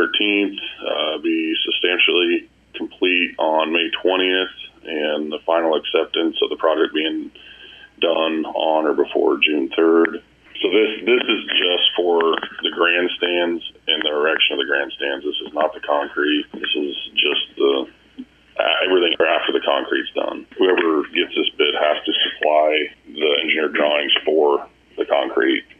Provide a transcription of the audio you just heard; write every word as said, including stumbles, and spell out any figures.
thirteenth, uh, be substantially complete on May twentieth, and the final acceptance of the project being done on or before June third. So this this is just for the grandstands and the erection of the grandstands. This is not the concrete. This is just the uh, everything after the concrete's done. Whoever gets this bid has to supply the engineered drawings for the concrete.